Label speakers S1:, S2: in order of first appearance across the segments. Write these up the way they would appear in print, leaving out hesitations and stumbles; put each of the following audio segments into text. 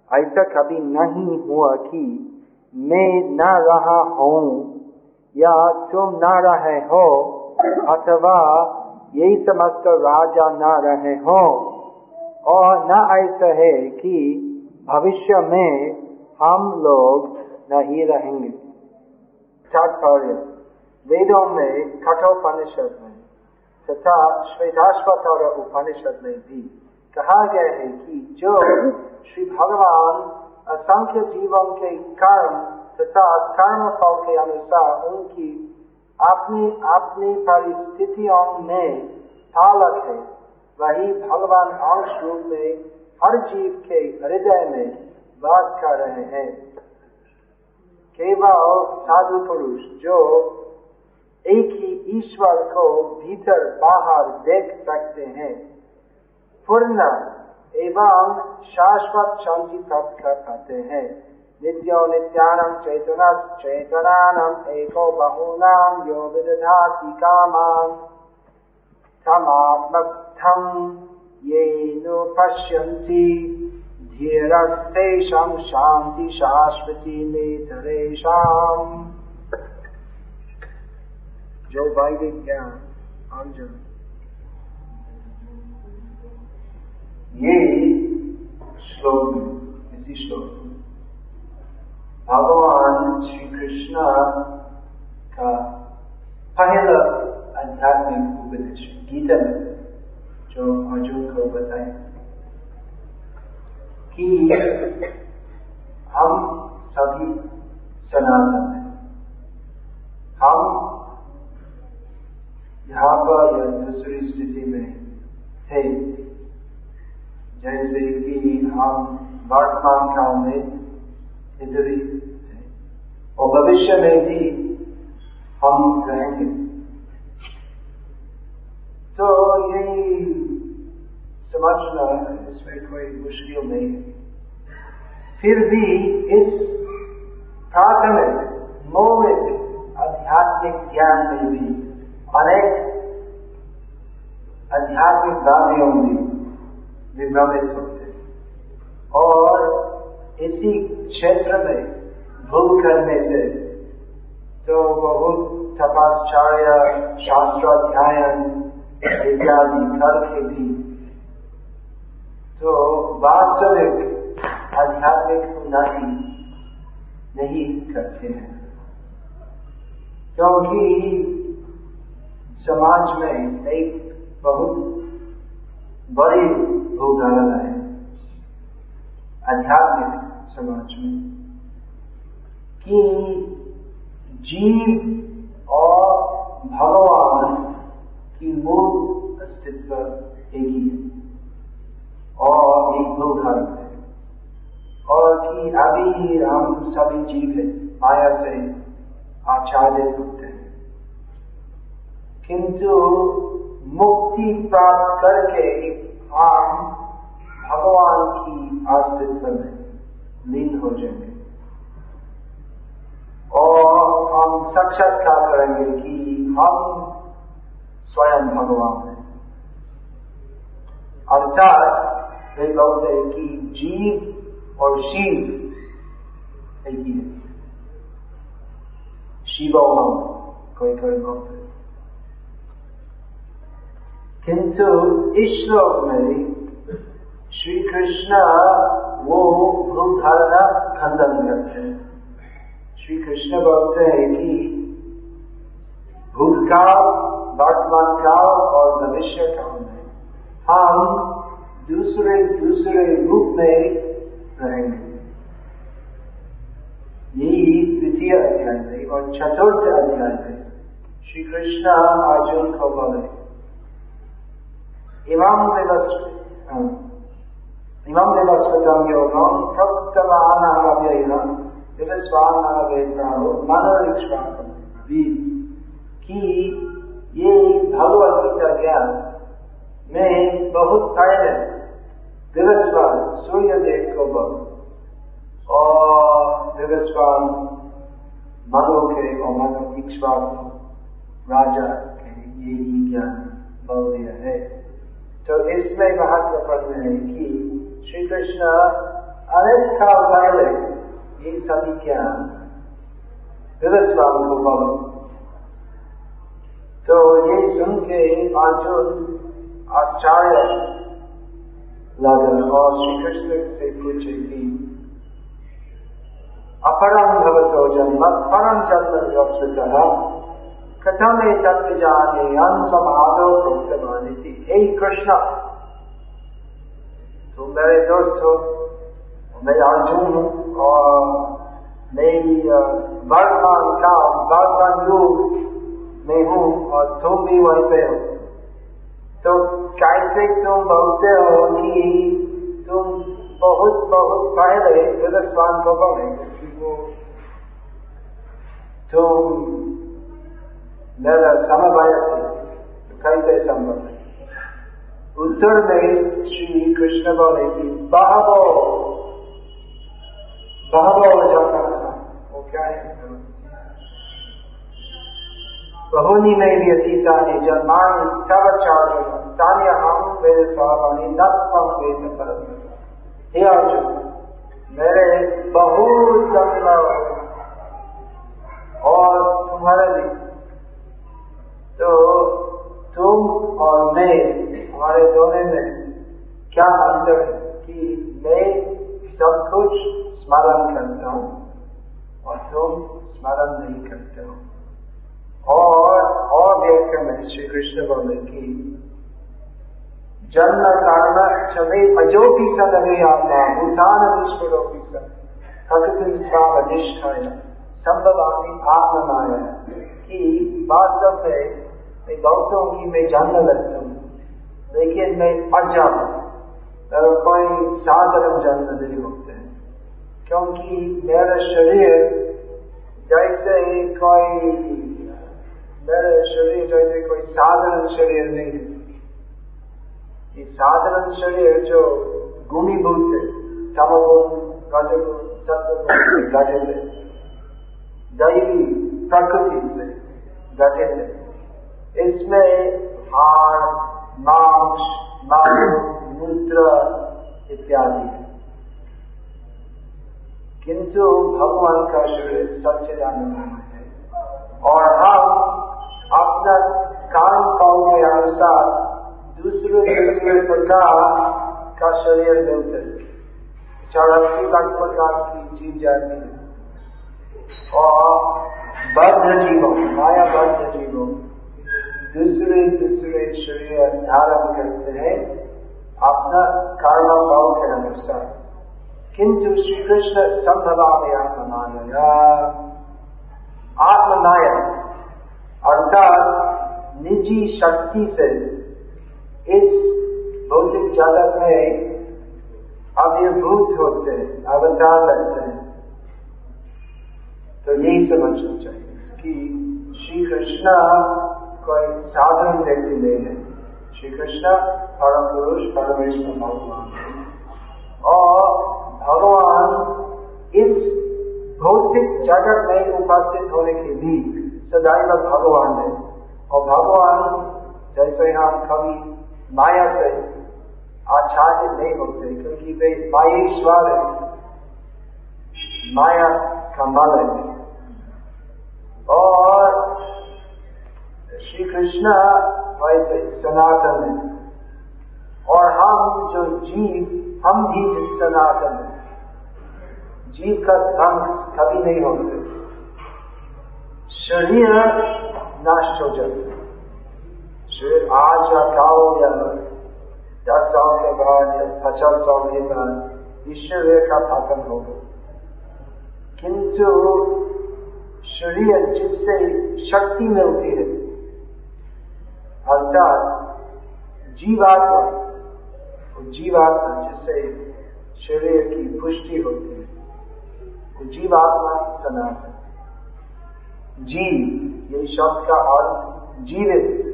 S1: ऐसा कभी नहीं हुआ कि मैं न रहा हूँ या तुम न रहे हो, अथवा ये समस्त राजा न रहे हो, और न ऐसा है कि भविष्य में हम लोग नहीं रहेंगे। तात्पर्य, वेदों में, कठोपनिषद में तथा श्वेताश्वतर उपनिषद में भी कहा गया है कि जो श्री भगवान असंख्य जीवों के कर्म तथा कर्म फल के अनुसार उनकी अपनी अपनी परिस्थितियों में पालक है, वही भगवान अंश रूप में हर जीव के हृदय में वास कर रहे हैं। केवल साधु पुरुष जो एक ही ईश्वर को भीतर बाहर देख सकते हैं, पूर्ण एवं शाश्वत शांति प्राप्त कर पाते हैं। नित्यो नित्यानां चैतन्यः चैतन्यानां एको बहुनां यो विदधाति कामान् तमात्मस्थं येन पश्यन्ति धीरस्तेषां शान्ति शाश्वती नेतरेषाम्। जो वैदिक ज्ञान अर्जुन, ये श्लोक में, इसी श्लोक में भगवान श्री कृष्ण का पहला आध्यात्मिक उपदेश गीता में जो अर्जुन को बताए कि हम सभी सनातन हैं, हम यहाँ पर या दूसरी स्थिति में थे, जैसे कि हम वर्तमान काल में इधर ही हैं और भविष्य में भी हम रहेंगे। तो यही समझना इसमें कोई मुश्किल नहीं है। फिर भी इस प्राथमिक मौलिक आध्यात्मिक ज्ञान में भी अनेक आध्यात्मिक वादियों भी विभ्रमित होते और इसी क्षेत्र में भूल करने से तो बहुत तपश्चर्या शास्त्राध्ययन इत्यादि करके भी तो वास्तविक आध्यात्मिक उन्नति नहीं करते हैं, क्योंकि समाज में एक बहुत बड़ी भूधारणा है आध्यात्मिक समाज में कि जीव और भगवान की मूल अस्तित्व एक ही है और एक भूधारणा है, और कि अभी हम सभी जीव हैं माया से आच्छादित होते हैं, किंतु मुक्ति प्राप्त करके हम भगवान की अस्तित्व में लीन हो जाएंगे और हम साक्षात्कार करेंगे कि हम स्वयं भगवान हैं। अर्थात वे बोलते हैं कि जीव और शिव एक ही है, शिवो हम कोई बोलते हैं। किंतु इस श्लोक में श्री कृष्ण वो भूल धारणा खंडन करते हैं। श्री कृष्ण बोलते हैं कि भूतकाल, वर्तमान काल और भविष्य काल में हम दूसरे रूप में रहेंगे। यही द्वितीय अध्याय में और चतुर्थ अध्याय में श्री कृष्ण अर्जुन को बोले इमं विवस्वतं योगं प्रत्यवानाव्ययं विवस्वानावेत्राहो मनोरिक्ष्वाकं कि ये भगवत गीता ज्ञान में बहुत पहले विवस्वान सूर्यदेव को बोले और विवस्वान मनु के और मनोरिक्ष्वाकु राजा के यही ज्ञान बोल दिया है। तो इसमें महत्वपूर्ण है कि श्री कृष्ण अनेक काल पहले ये सभी ज्ञान विवस्वान को बोले। तो ये सुन के अर्जुन आश्चर्य लगा और श्री कृष्ण से पूछे कि अपरम भवतो जन्म परम जन्म वस्तुतः कथम एतत् विजानीयाम समादो प्रोक्तवानिति। हे कृष्ण, तुम मेरे दोस्त हो, मैं अर्जुन हूँ और मेरी वर्तमान युग में हूँ और तुम भी वैसे हो। तो कैसे तुम बोलते हो कि तुम बहुत बहुत पहले विवस्वान को बोले, क्योंकि वो तुम मेरा समवयस है, तो कैसे संभव है? उत्तर में श्री कृष्ण बोले कि बहवो जाता था। वो क्या है? बहुनी में व्यतीतानि जन्मानि तव चार्जुन तान्यहं वेद सर्वाणि न त्वं वेद परम। हे अर्जुन, मेरे बहुत जन्म और तुम्हारे भी, तो तुम और मैं, हमारे दोनों में क्या अंतर है कि मैं सब कुछ स्मरण करता हूँ और तुम स्मरण नहीं करते हो। और देखकर में श्री कृष्ण बोले कि जन्म कर्म छवे अजोपी सदवे आत्मा भूतान ईश्वरोपी सन प्रकृति स्वाम अधिष्ठाय संभवामि आत्मनाय। कि वास्तव में मैं बहुतों की मैं जानने लगता हूँ, लेकिन मैं अजब कोई साधारण जन्म नहीं होते हैं, क्योंकि मेरा शरीर जैसे कोई साधारण शरीर नहीं है। ये साधारण शरीर जो गुणीभूत है, तमोगुण रजोगुण सत्वगुण से गठित है, दैवी प्रकृति से गठित है। इसमें हाड़ मांस मूत्र इत्यादि है, किंतु भगवान का शरीर सच्चिदानंद है और हम अपना काम पाव के अनुसार दूसरे प्रकार का शरीर मिलते हैं। 84 लाख प्रकार की चीज जाती है और बद्ध जीवों, माया बद्ध जीवों दूसरे शरीर धारण करते हैं अपना कर्म भाव के अनुसार। किंतु श्री कृष्ण संभवामि आत्मनाय अर्थात निजी शक्ति से इस भौतिक जगत में आविर्भूत होते हैं, अवतार लगते हैं। तो यही समझना चाहिए कि श्री कृष्ण कोई साधारण व्यक्ति नहीं है। श्री कृष्ण परम पुरुष परमेश्वर भगवान है और भगवान इस भौतिक जगत में उपस्थित होने के भी सदैव भगवान है। और भगवान जैसे हम कभी माया से आच्छादित नहीं होते, क्योंकि वे मायेश्वर है, माया का मल है। और श्री कृष्ण वैसे सनातन है और हम जो जीव, हम भी सनातन है। जीव का ध्वंस कभी नहीं होते, शरीर नष्ट हो जाता है। शरीर आज या कल या 10 साल के बाद या 50 साल के बाद इस शरीर का पतन होगा, किंतु शरीर जिससे शक्ति मिलती है अर्थात जीवात्मा जिससे शरीर की पुष्टि होती है, वो जीवात्मा सनातन। जीव ये शब्द का अर्थ जीवित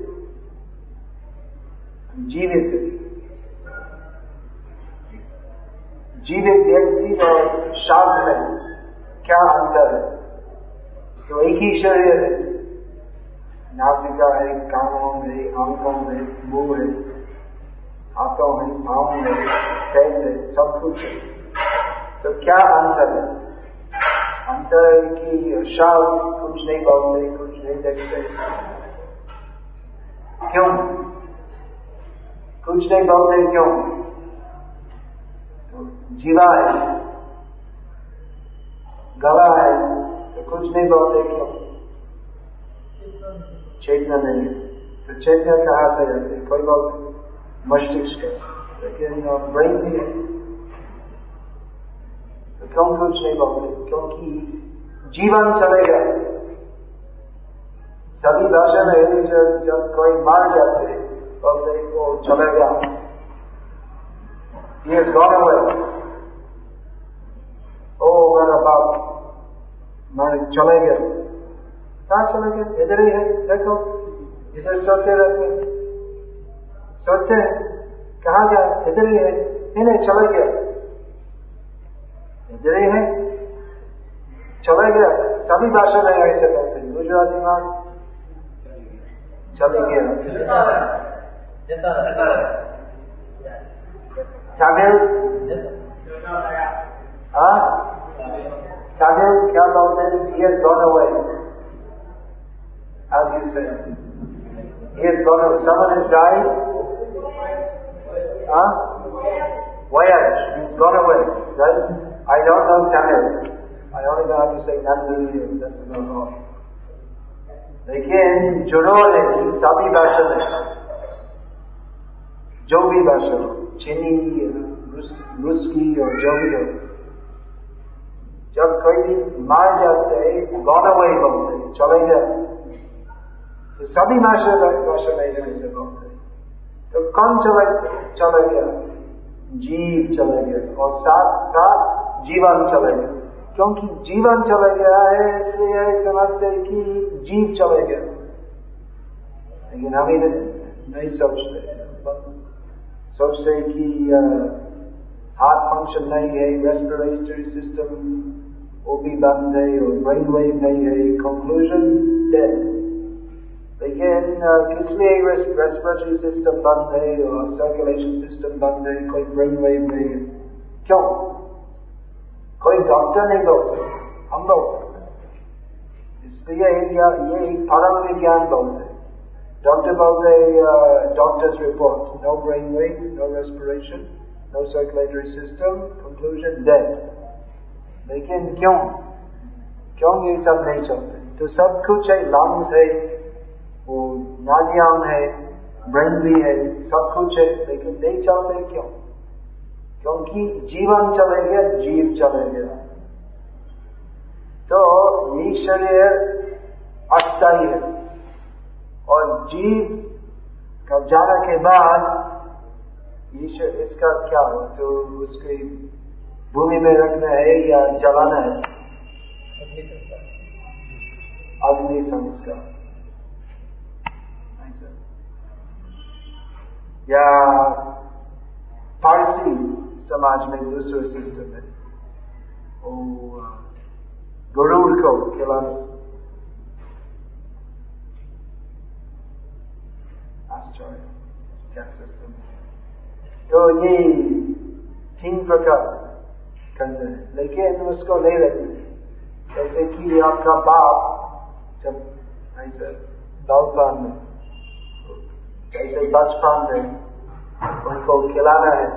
S1: व्यक्ति और शांत है, क्या अंतर है? तो एक ही शरीर है, नासिका है, कानों है, आंखों है, मुंह है, हाथों है, पाँव है, पैर है, सब कुछ है। तो क्या अंतर है? अंतर है कि शब्द कुछ नहीं बोलते, कुछ नहीं देखते। क्यों कुछ नहीं बोलते? क्यों? तो जीवा है, गला है, तो कुछ नहीं बोलते। क्यों? चेतना नहीं है। तो चेतना कहाँ से आते? कोई बोलते मस्तिष्क, लेकिन ब्रेन भी है। तो क्यों कुछ नहीं बोलते? क्योंकि जीवन चलेगा। सभी भाषा में जब कोई मार जाते बोलते वो चलेगा, he has gone away। ओ मेरा बाप मार चले गया। कहाँ चले गए? इधर ही है, देखो इधर सोते रहते, सोते हैं, कहाँ गया? इधर ही है, नहीं चले गया, इधर ही है, चले गया। सभी भाषा में ऐसे बोलते हैं। गुजराती में चले गया, तमिल तमिल क्या बोलते हैं? he has gone away। How do you say? He has gone away. Someone has died? Voyage means gone away, right? I don't know Tamil. I only know how to say Nandini, that's about all. लेकिन जरूर है कि सभी भाषा में, जो भी भाषा हो, चीनी, रूसी और जो भी हो, जब कोई भी मार जाते गॉन अवे बोलते, चले गए। तो सभी भाषा में ऐसे बोलते। तो कौन चले गया? जीव चले गया, और साथ साथ जीवन चले गया। क्योंकि जीवन चले गया है इसलिए समझते कि जीव चले गया। लेकिन हम नहीं सोचते कि हार्ट फंक्शन नहीं है, रेस्पिरेटरी सिस्टम वो भी बंद है, और ब्रेन वेव नहीं है, कंक्लूजन डेड। लेकिन किस लिए रेस्पिरेटरी सिस्टम बंद है और सर्कुलेशन सिस्टम बंद है, कोई ब्रेन वेव नहीं है? क्यों? कोई डॉक्टर नहीं बोल सकते, हम बोल सकते। इसलिए ये परम विज्ञान बोलते। डॉक्टर बोलते doctors report, no brain wave, no respiration, no circulatory system, conclusion dead. लेकिन क्यों ये सब नहीं चलते? तो सब कुछ है, लंग्स है, वो नाड़ियां है, ब्रेन भी है, सब कुछ है, लेकिन नहीं चलते। क्यों? क्योंकि जीवन चले गया, जीव चले गया। तो ये शरीर अस्थायी है, और जीव का जाने के बाद इसका क्या हो? तो उसके भूमि में रखना है या जलाना है? अग्नि संस्कार, या पारसी समाज में दूसरा सिस्टम है, गरुड़ को खिलाना। आश्चर्य क्या सिस्टम है। तो ये 3 प्रकार करते हैं, लेकिन उसको नहीं रखते। जैसे कि आपका बाप जब ऐसे बालपन में, जैसे बचपन में उनको खिलाना है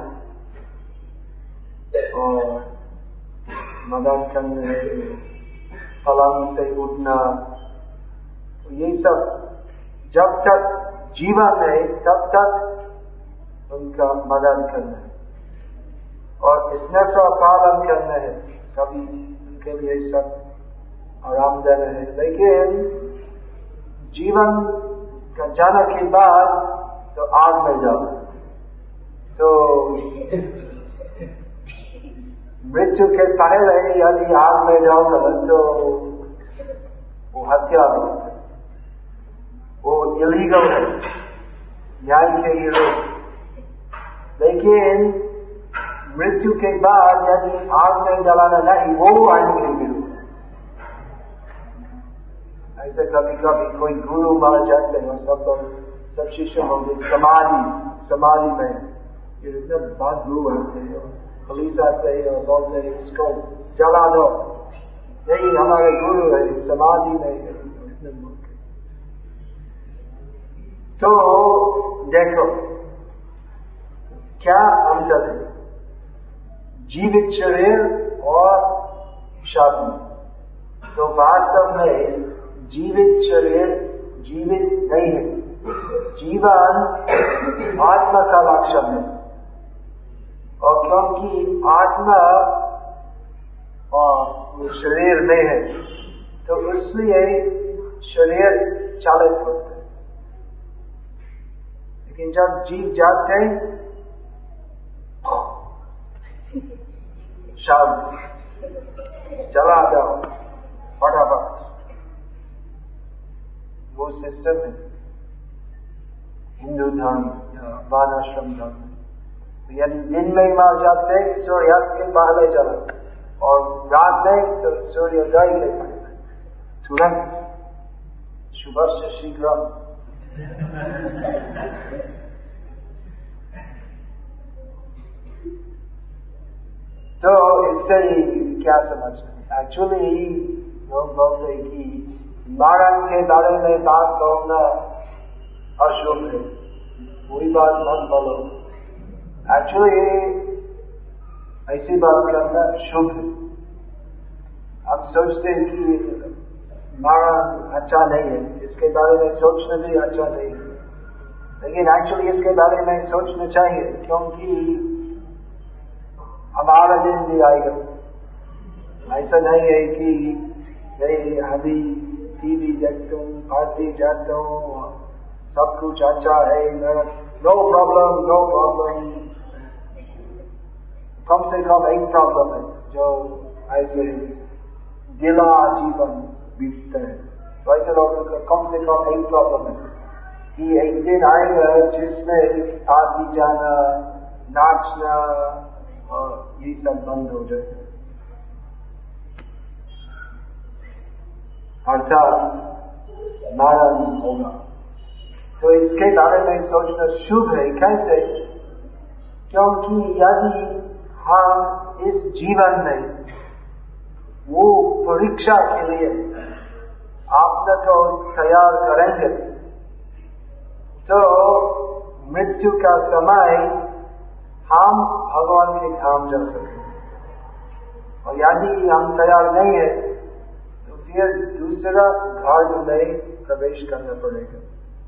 S1: और मदद करना है, पलंग से उठना, तो ये सब जब तक जीवन है तब तक उनका मदद करना है, और इतना सा पालन करना है, सभी उनके लिए सब आराम देना है। लेकिन जीवन का जाने के बाद तो आग में जाना, तो मृत्यु के पहले यदि आग में जाओगे तो वो हत्या है, वो इलीगल है, न्याय के विरोध। लेकिन मृत्यु के बाद यदि आग में जलाना नहीं, वो आइन के विरोध। ऐसे कभी कभी कोई गुरु मार जाते हैं, सब शिष्य होंगे समाधि में, इतना बदबू आते हैं, पुलिस आते और बोलते इसको जला दो, नहीं हमारे गुरु है, समाधि नहीं है। तो देखो क्या अंतर है जीवित शरीर और शब्द। तो वास्तव में जीवित शरीर जीवित नहीं है, जीवन आत्मा का लक्षण है। और क्योंकि आत्मा और शरीर में है तो इसलिए शरीर चालित होता है। लेकिन जब जीव जाते शब्द जला दो फटाफट, वो सिस्टम है हिंदू धर्म या वर्णाश्रम धर्म। यदि दिन में मार जाते सूर्यास्त के पहले जला, और रात में तो सूर्योदय के पहले तुरंत सुबह से शीघ्र। तो इससे क्या समझना? एक्चुअली लोग बोलते हैं कि मरण के बारे में बात करना अशुभ है, वही बात मत बोलो। एक्चुअली ऐसी बात करना शुभ है। हम सोचते हैं कि मरण अच्छा नहीं है, इसके बारे में सोचना भी अच्छा नहीं है, लेकिन एक्चुअली इसके बारे में सोचना चाहिए, क्योंकि हमारा दिन भी आएगा। ऐसा नहीं है कि नहीं अभी टीवी देखता हूँ, पार्टी जाता हूँ, सब कुछ अच्छा है, नो प्रॉब्लम। कम से कम एक प्रॉब्लम है जो ऐसे गिला जीवन बीतता है। तो ऐसे लोगों का कम से कम एक प्रॉब्लम है कि एक दिन आएगा जिसमें पार्टी जाना, नाचना और ये सब बंद हो जाए, अर्थात मरण होगा। तो इसके बारे में सोचना शुभ है। कैसे? क्योंकि यदि हम इस जीवन में वो परीक्षा के लिए अपने को तैयार करेंगे तो मृत्यु का समय हम भगवान के धाम जा सकेंगे। और यदि हम तैयार नहीं है तो फिर दूसरा घर में प्रवेश करना पड़ेगा।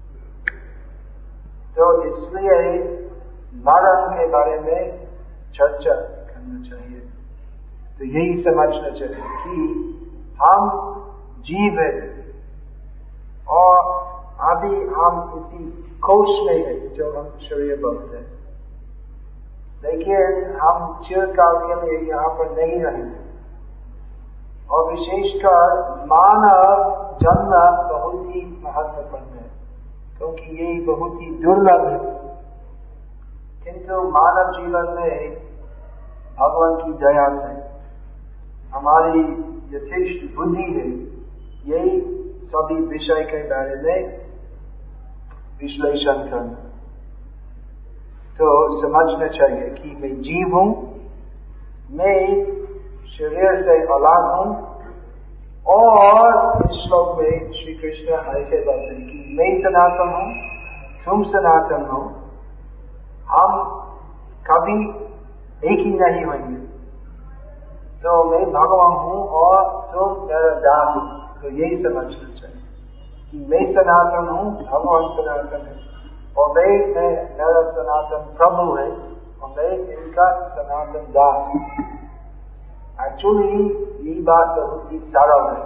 S1: तो इसलिए मरण के बारे में चर्चा करना चाहिए। तो यही समझना चाहिए कि हम जीव है और अभी हम किसी कोश में है जो हम शरीर बोलते हैं, लेकिन हम चिरकाल के लिए यहाँ पर नहीं रहेंगे। और विशेषकर मानव जन्म बहुत ही महत्वपूर्ण है, क्योंकि ये बहुत ही दुर्लभ है। किंतु मानव जीवन में भगवान की दया से हमारी यथेष्ट बुद्धि है, यही सभी विषय के बारे में विश्लेषण करना। तो समझना चाहिए कि मैं जीव हूं, मैं शरीर से अलग हूं। और इस श्लोक में श्री कृष्ण ऐसे बोलते हैं कि मैं सनातन हूं, तुम सनातन हो, हम कभी एक ही नहीं होंगे। तो मैं भगवान हूं और तुम मेरा दास हो। तो यही समझना चाहिए कि मैं सनातन हूं, भगवान सनातन है, और मैं मेरा सनातन प्रभु है, और मैं इनका सनातन दास हूं। एक्चुअली ये बात बहुत ही सरल है,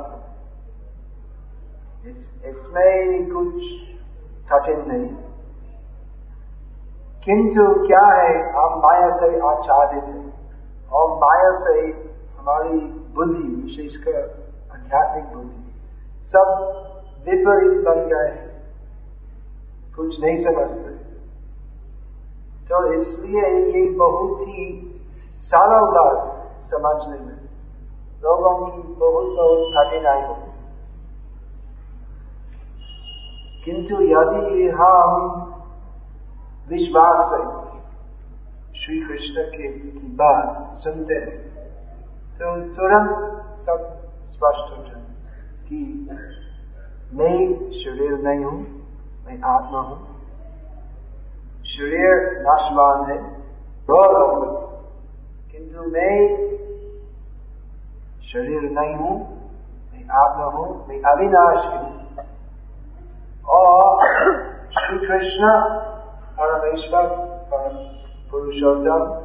S1: इसमें कुछ कठिन नहीं। किंतु क्या है, हम माया से आच्छादित हैं और माया से हमारी बुद्धि, विशेषकर आध्यात्मिक बुद्धि, सब विपरीत बन गए, कुछ नहीं समझते। तो इसलिए ये बहुत ही सरल बात समझने में लोगों की बहुत कठिनाई होती। किंतु यदि हम विश्वास से श्री कृष्ण की बात सुनते हैं तो तुरंत सब स्पष्ट हो जाए कि मैं शरीर नहीं हूँ, मैं आत्मा हूँ। शरीर नाशवान है, किंतु मैं शरीर नहीं हूँ, मैं आत्मा हूँ, मैं अविनाशी हूँ। और श्री कृष्ण परमेश्वर परम पुरुषोत्तम